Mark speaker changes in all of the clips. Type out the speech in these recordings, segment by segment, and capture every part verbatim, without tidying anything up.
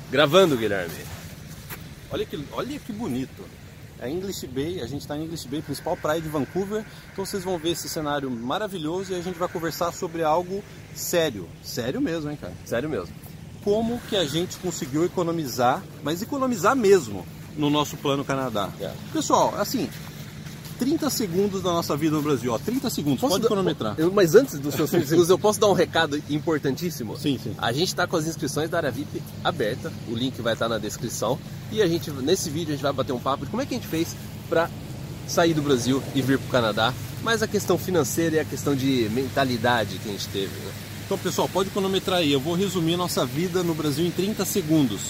Speaker 1: Gravando, Guilherme.
Speaker 2: Olha que, olha que bonito. É English Bay, a gente está em English Bay, principal praia de Vancouver. Então vocês vão ver esse cenário maravilhoso e a gente vai conversar sobre algo sério. Sério mesmo, hein, cara?
Speaker 1: Sério mesmo.
Speaker 2: Como que a gente conseguiu economizar, mas economizar mesmo, no nosso Plano Canadá.
Speaker 1: É.
Speaker 2: Pessoal, assim, trinta segundos da nossa vida no Brasil, ó, trinta segundos,
Speaker 1: Posso
Speaker 2: pode
Speaker 1: dar,
Speaker 2: cronometrar.
Speaker 1: eu, mas antes dos seus trinta segundos, eu posso dar um recado importantíssimo?
Speaker 2: Sim, sim.
Speaker 1: A gente está com as inscrições da área V I P aberta, o link vai estar na descrição. E a gente, nesse vídeo a gente vai bater um papo de como é que a gente fez para sair do Brasil e vir para o Canadá. Mas a questão financeira e a questão de mentalidade que a gente teve, né?
Speaker 2: Então, pessoal, pode cronometrar aí. Eu vou resumir nossa vida no Brasil em trinta segundos.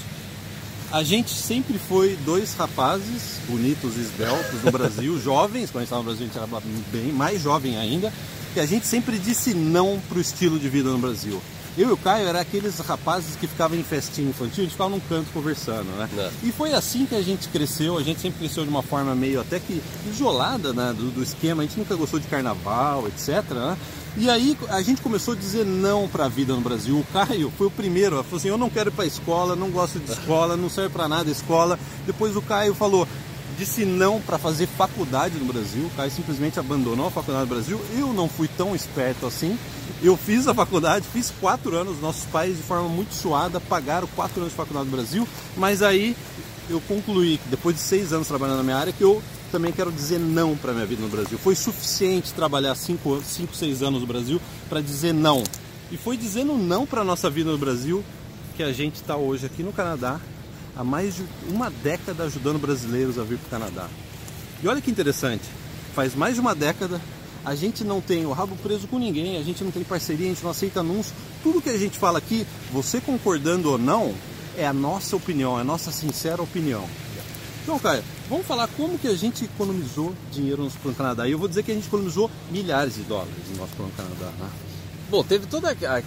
Speaker 2: A gente sempre foi dois rapazes bonitos e esbeltos no Brasil, jovens. Quando a gente estava no Brasil, a gente era bem mais jovem ainda. Que a gente sempre disse não para o estilo de vida no Brasil. Eu e o Caio eram aqueles rapazes que ficavam em festinha infantil, a gente ficava num canto conversando, né?
Speaker 1: É.
Speaker 2: E foi assim que a gente cresceu. A gente sempre cresceu de uma forma meio até que isolada, né, do, do esquema. A gente nunca gostou de carnaval, etcétera, né? E aí a gente começou a dizer não para a vida no Brasil. O Caio foi o primeiro, ele falou assim, eu não quero ir para a escola, não gosto de escola, não serve para nada a escola. Depois o Caio falou, disse não para fazer faculdade no Brasil. O Caio simplesmente abandonou a faculdade no Brasil. Eu não fui tão esperto assim. Eu fiz a faculdade, fiz quatro anos. Nossos pais, de forma muito suada, pagaram quatro anos de faculdade no Brasil. Mas aí eu concluí, depois de seis anos trabalhando na minha área, que eu também quero dizer não para a minha vida no Brasil. Foi suficiente trabalhar cinco, seis anos no Brasil para dizer não. E foi dizendo não para a nossa vida no Brasil que a gente está hoje aqui no Canadá, há mais de uma década ajudando brasileiros a vir para o Canadá. E olha que interessante, faz mais de uma década, a gente não tem o rabo preso com ninguém, a gente não tem parceria, a gente não aceita anúncio. Tudo que a gente fala aqui, você concordando ou não, é a nossa opinião, é a nossa sincera opinião. Então, Caio, vamos falar como que a gente economizou dinheiro no Plano Canadá. E eu vou dizer que a gente economizou milhares de dólares no nosso Plano Canadá, né?
Speaker 1: Bom, teve toda a... A,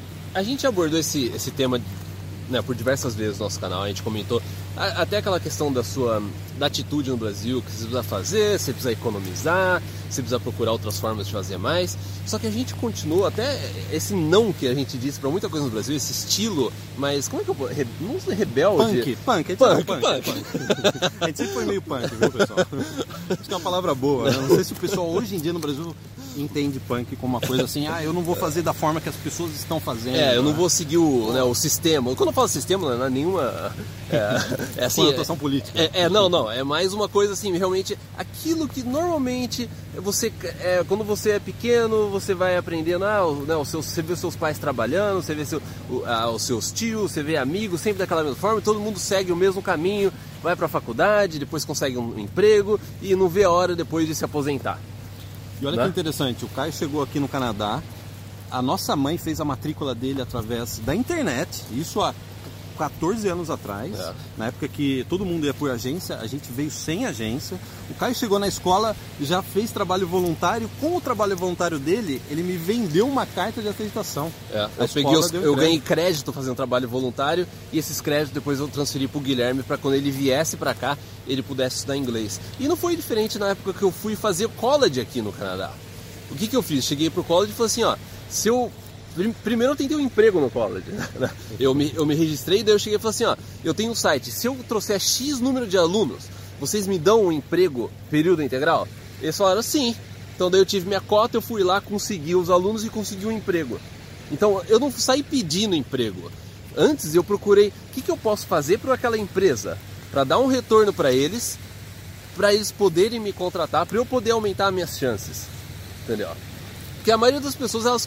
Speaker 1: a gente abordou esse, esse tema, né, por diversas vezes no nosso canal. A gente comentou a, até aquela questão da sua da atitude no Brasil, que você precisa fazer, você precisa economizar, você precisa procurar outras formas de fazer mais. Só que a gente continua, até esse não que a gente disse para muita coisa no Brasil, esse estilo, mas como é que eu... Re, não sei, rebelde?
Speaker 2: Punk, punk,
Speaker 1: punk,
Speaker 2: punk,
Speaker 1: punk.
Speaker 2: punk. A gente sempre foi meio punk, viu, pessoal? Acho que é uma palavra boa, né? Não sei se o pessoal hoje em dia no Brasil entende punk como uma coisa assim, ah, eu não vou fazer da forma que as pessoas estão fazendo.
Speaker 1: É, eu não
Speaker 2: né?
Speaker 1: vou seguir o, né, o sistema. Quando eu falo sistema, não é nenhuma... É, é assim...
Speaker 2: Conotação política.
Speaker 1: É, é, não, não. É mais uma coisa assim, realmente, aquilo que normalmente você, é, quando você é pequeno, você vai aprendendo, ah, o, né, o seu, você vê os seus pais trabalhando, você vê seu, o, ah, os seus tios, você vê amigos, sempre daquela mesma forma, todo mundo segue o mesmo caminho, vai para a faculdade, depois consegue um emprego e não vê a hora depois de se aposentar.
Speaker 2: E olha, né, que interessante, o Caio chegou aqui no Canadá, a nossa mãe fez a matrícula dele através da internet, isso há quatorze anos atrás, é. Na época que todo mundo ia por agência, a gente veio sem agência. O Caio chegou na escola, já fez trabalho voluntário. Com o trabalho voluntário dele, ele me vendeu uma carta de aceitação.
Speaker 1: É, eu peguei os, eu ganhei crédito fazendo trabalho voluntário e esses créditos depois eu transferi para o Guilherme para quando ele viesse para cá, ele pudesse estudar inglês. E não foi diferente na época que eu fui fazer college aqui no Canadá. O que, que eu fiz? Cheguei pro college e falei assim, ó, se eu... Primeiro eu tentei um emprego no college, né? eu, me, eu me registrei, daí eu cheguei e falei assim, ó, eu tenho um site, se eu trouxer X número de alunos, vocês me dão um emprego período integral? Eles falaram sim. Então daí eu tive minha cota, eu fui lá, consegui os alunos e consegui um emprego. Então eu não saí pedindo emprego. Antes eu procurei, o que, que eu posso fazer para aquela empresa? Para dar um retorno para eles, para eles poderem me contratar, para eu poder aumentar minhas chances. Entendeu? Porque a maioria das pessoas, elas...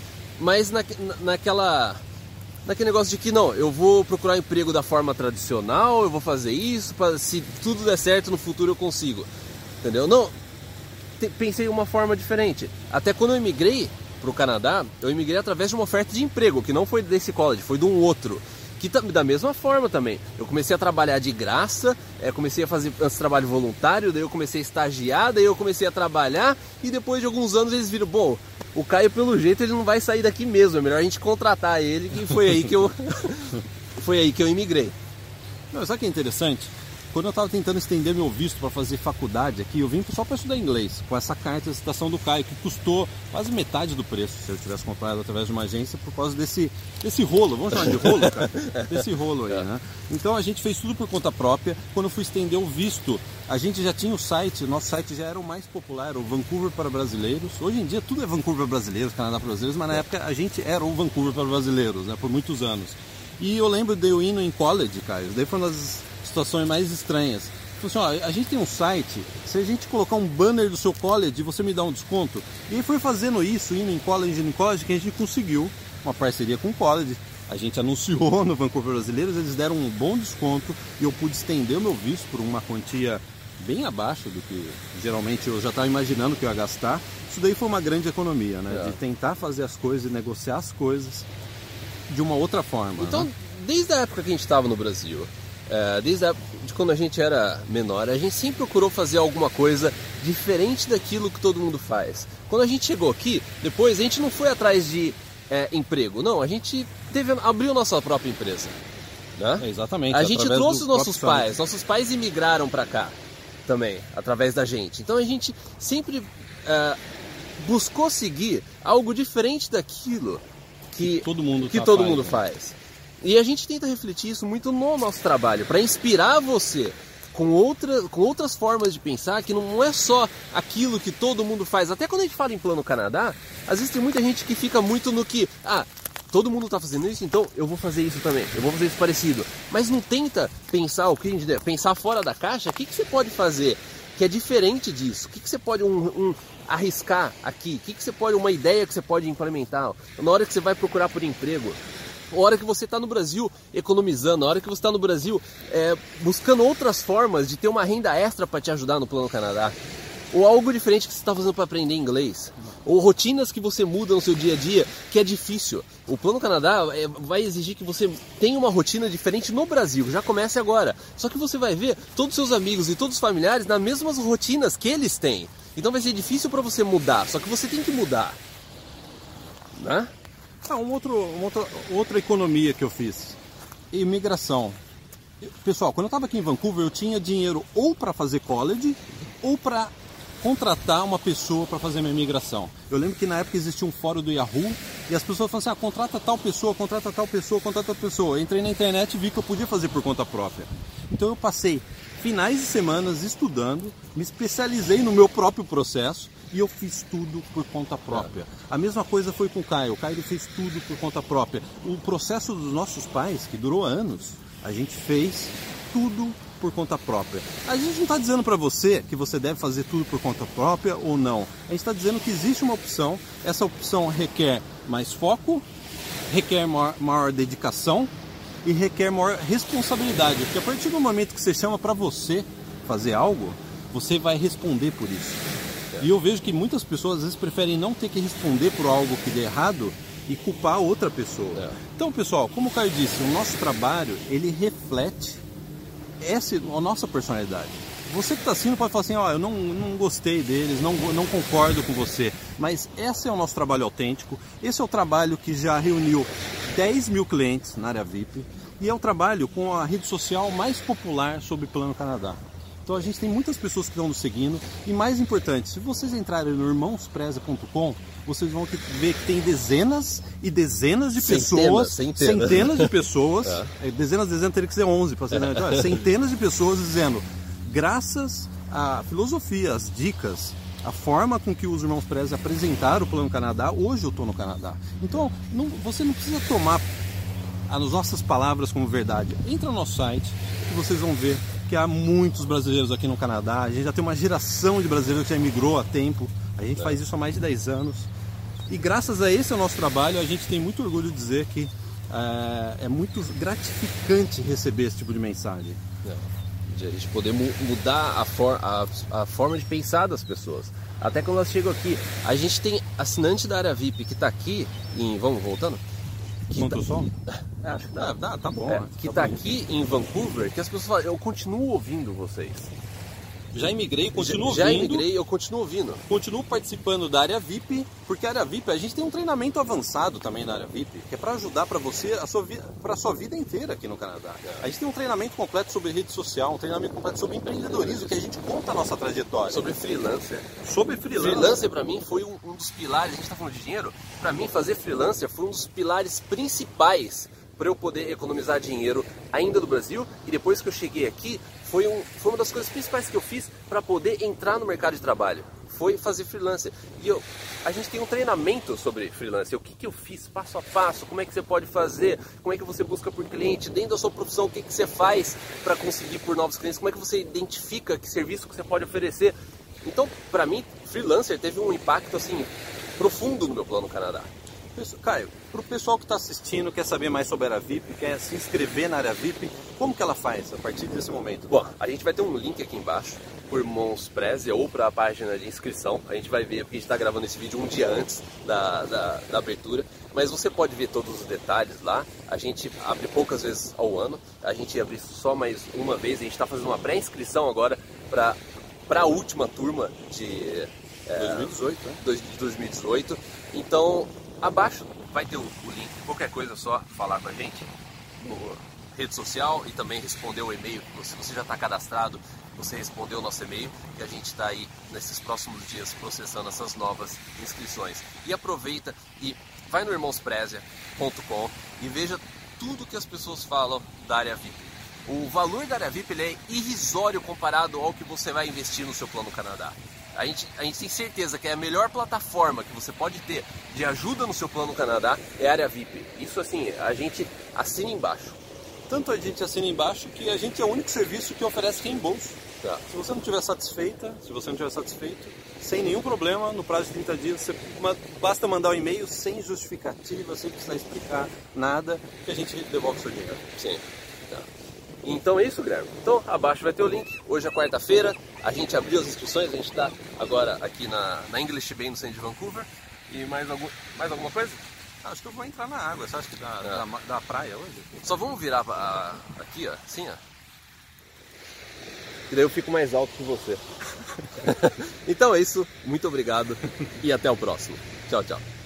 Speaker 1: Mas na, naquela, naquele negócio de que não, eu vou procurar emprego da forma tradicional, eu vou fazer isso, pra, se tudo der certo no futuro eu consigo, entendeu? Não, te, pensei uma forma diferente. Até quando eu imigrei para o Canadá, eu imigrei através de uma oferta de emprego, que não foi desse college, foi de um outro. Que da mesma forma também, eu comecei a trabalhar de graça, é, comecei a fazer antes trabalho voluntário, daí eu comecei a estagiar, daí eu comecei a trabalhar e depois de alguns anos eles viram, bom, o Caio pelo jeito ele não vai sair daqui mesmo, é melhor a gente contratar ele, que foi aí que eu foi aí que eu imigrei.
Speaker 2: Não, sabe o que é interessante? quando eu estava tentando estender meu visto para fazer faculdade aqui, eu vim só para estudar inglês, com essa carta de citação do Caio, que custou quase metade do preço se eu tivesse comprado através de uma agência, por causa desse, desse rolo, vamos chamar de rolo, cara? Desse rolo aí, né? Então a gente fez tudo por conta própria. Quando eu fui estender o visto, a gente já tinha o site, o nosso site já era o mais popular, o Vancouver para brasileiros. Hoje em dia tudo é Vancouver para brasileiros, Canadá para brasileiros, mas na época a gente era o Vancouver para brasileiros, né? Por muitos anos. E eu lembro de eu indo em college, Caio, daí foi uma das situações mais estranhas. Falei assim, ó, a gente tem um site, se a gente colocar um banner do seu college, você me dá um desconto? E aí foi fazendo isso, indo em college, indo em college, que a gente conseguiu uma parceria com o college. A gente anunciou no Vancouver Brasileiros, eles deram um bom desconto e eu pude estender o meu visto por uma quantia bem abaixo do que geralmente eu já estava imaginando que eu ia gastar. Isso daí foi uma grande economia, né? É. De tentar fazer as coisas, negociar as coisas de uma outra forma.
Speaker 1: Então,
Speaker 2: né?
Speaker 1: Desde a época que a gente estava no Brasil, é, desde a época de quando a gente era menor, a gente sempre procurou fazer alguma coisa diferente daquilo que todo mundo faz. Quando a gente chegou aqui, depois a gente não foi atrás de é, emprego, não, a gente teve, abriu nossa própria empresa. Né?
Speaker 2: É, exatamente.
Speaker 1: A gente trouxe os nossos pais, sonho. nossos pais imigraram para cá também, através da gente. Então a gente sempre é, buscou seguir algo diferente daquilo que,
Speaker 2: que todo mundo,
Speaker 1: que
Speaker 2: tá
Speaker 1: todo
Speaker 2: faz,
Speaker 1: mundo
Speaker 2: né?
Speaker 1: faz. E a gente tenta refletir isso muito no nosso trabalho, para inspirar você com, outra, com outras formas de pensar, que não é só aquilo que todo mundo faz. Até quando a gente fala em Plano Canadá, às vezes tem muita gente que fica muito no que, ah, todo mundo está fazendo isso, então eu vou fazer isso também, eu vou fazer isso parecido. Mas não tenta pensar o que a gente deve, pensar fora da caixa, o que, que você pode fazer que é diferente disso? O que, que você pode um, um, arriscar aqui? O que, que você pode, uma ideia que você pode implementar? Na hora que você vai procurar por emprego, a hora que você está no Brasil economizando, a hora que você está no Brasil é, buscando outras formas de ter uma renda extra para te ajudar no Plano Canadá, ou algo diferente que você está fazendo para aprender inglês, ou rotinas que você muda no seu dia a dia, que é difícil. O Plano Canadá é, vai exigir que você tenha uma rotina diferente no Brasil, já comece agora. Só que você vai ver todos os seus amigos e todos os familiares nas mesmas rotinas que eles têm. Então vai ser difícil para você mudar, só que você tem que mudar. Né?
Speaker 2: Ah, um outro, uma outra, outra economia que eu fiz, imigração. Pessoal, quando eu estava aqui em Vancouver, eu tinha dinheiro ou para fazer college ou para contratar uma pessoa para fazer minha imigração. Eu lembro que na época existia um fórum do Yahoo e as pessoas falavam assim, ah, contrata tal pessoa, contrata tal pessoa, contrata tal pessoa. Eu entrei na internet e vi que eu podia fazer por conta própria. Então eu passei finais de semanas estudando, me especializei no meu próprio processo e eu fiz tudo por conta própria. A mesma coisa foi com o Caio. O Caio fez tudo por conta própria. O processo dos nossos pais, que durou anos, a gente fez tudo por conta própria. A gente não está dizendo para você que você deve fazer tudo por conta própria ou não. A gente está dizendo que existe uma opção. Essa opção requer mais foco, requer maior, maior dedicação e requer maior responsabilidade. Porque a partir do momento que você chama para você fazer algo, você vai responder por isso. E eu vejo que muitas pessoas às vezes preferem não ter que responder por algo que dê errado e culpar outra pessoa. É. Então, pessoal, como o Caio disse, o nosso trabalho, ele reflete essa, a nossa personalidade. Você que está assistindo pode falar assim, ó, oh, eu não, não gostei deles, não, não concordo com você, mas esse é o nosso trabalho autêntico, esse é o trabalho que já reuniu dez mil clientes na área V I P e é o trabalho com a rede social mais popular sobre Plano Canadá. Então a gente tem muitas pessoas que estão nos seguindo e, mais importante, se vocês entrarem no irmãos preza ponto com, vocês vão ver que tem dezenas e dezenas de
Speaker 1: centenas,
Speaker 2: pessoas,
Speaker 1: centenas,
Speaker 2: centenas de pessoas,
Speaker 1: é.
Speaker 2: dezenas, dezenas, teria que ser onze para ser, né? Centenas de pessoas dizendo, graças à filosofia, às dicas, a forma com que os irmãos Preza apresentaram o Plano Canadá, hoje eu estou no Canadá. Então, não, você não precisa tomar as nossas palavras como verdade. Entra no nosso site e vocês vão ver que há muitos brasileiros aqui no Canadá. A gente já tem uma geração de brasileiros que já emigrou há tempo. A gente é. faz isso há mais de dez anos. E graças a esse nosso trabalho, a gente tem muito orgulho de dizer que é, é muito gratificante receber esse tipo de mensagem.
Speaker 1: É. De a gente poder mu mudar a, for a, a forma de pensar das pessoas. Até quando elas chegam aqui. A gente tem assinante da área V I P que está aqui em... Vamos voltando?
Speaker 2: Contra o sol?
Speaker 1: É, acho que dá.
Speaker 2: Tá, tá, tá bom.
Speaker 1: É,
Speaker 2: né?
Speaker 1: que
Speaker 2: tá
Speaker 1: tá
Speaker 2: bom.
Speaker 1: aqui em Vancouver, que as pessoas falam, eu continuo ouvindo vocês.
Speaker 2: Já imigrei, continuo
Speaker 1: já, já
Speaker 2: vindo.
Speaker 1: Já imigrei, eu continuo vindo.
Speaker 2: Continuo participando da área V I P, porque a área V I P, a gente tem um treinamento avançado também na área V I P, que é para ajudar para você, a sua vida, para a sua vida inteira aqui no Canadá. A gente tem um treinamento completo sobre rede social, um treinamento completo sobre empreendedorismo, que a gente conta a nossa trajetória.
Speaker 1: Sobre freelancer.
Speaker 2: Sobre freelancer.
Speaker 1: Freelancer para mim foi um, um dos pilares, a gente está falando de dinheiro, para mim fazer freelancer foi um dos pilares principais para eu poder economizar dinheiro ainda no Brasil, e depois que eu cheguei aqui, foi, um, foi uma das coisas principais que eu fiz para poder entrar no mercado de trabalho, foi fazer freelancer. E eu, a gente tem um treinamento sobre freelancer, o que, que eu fiz passo a passo, como é que você pode fazer, como é que você busca por cliente, dentro da sua profissão, o que, que você faz para conseguir por novos clientes, como é que você identifica que serviço que você pode oferecer. Então, para mim, freelancer teve um impacto assim profundo no meu plano Canadá.
Speaker 2: Caio, para o pessoal que está assistindo, quer saber mais sobre a área V I P, quer se inscrever na área V I P, como que ela faz a partir desse momento?
Speaker 1: Bom, a gente vai ter um link aqui embaixo, por Irmãos Preze, ou para a página de inscrição. A gente vai ver, porque a gente está gravando esse vídeo um dia antes da, da, da abertura. Mas você pode ver todos os detalhes lá. A gente abre poucas vezes ao ano, a gente abre só mais uma vez. A gente está fazendo uma pré-inscrição agora para a última turma de, é,
Speaker 2: dois mil e dezoito, né?
Speaker 1: de dois mil e dezoito. Então, abaixo vai ter o, o link, qualquer coisa é só falar com a gente no rede social e também responder o e-mail. Se você já está cadastrado, você respondeu o nosso e-mail e a gente está aí nesses próximos dias processando essas novas inscrições. E aproveita e vai no irmãos preze ponto com e veja tudo que as pessoas falam da área V I P. O valor da área V I P ele é irrisório comparado ao que você vai investir no seu plano Canadá. A gente, a gente tem certeza que é a melhor plataforma que você pode ter de ajuda no seu plano Canadá é a área V I P. Isso assim, a gente assina embaixo.
Speaker 2: Tanto a gente assina embaixo que a gente é o único serviço que oferece reembolso.
Speaker 1: Tá.
Speaker 2: Se você não estiver satisfeita, se você não estiver satisfeito, sem nenhum problema, no prazo de trinta dias, você basta mandar um e-mail sem justificativa, sem precisar explicar nada, que a gente devolve o seu dinheiro.
Speaker 1: Sim. Tá. Então é isso, Guilherme. Então abaixo vai ter o link. Hoje é quarta-feira, a gente abriu as inscrições, a gente está agora aqui na, na English Bay, no centro de Vancouver. E mais, algum, mais alguma coisa?
Speaker 2: Acho que eu vou entrar na água. Você acha que dá,
Speaker 1: é.
Speaker 2: dá, dá praia hoje?
Speaker 1: Só vamos virar a, aqui, ó, assim, ó. E daí eu fico mais alto que você. Então é isso, muito obrigado e até o próximo. Tchau, tchau.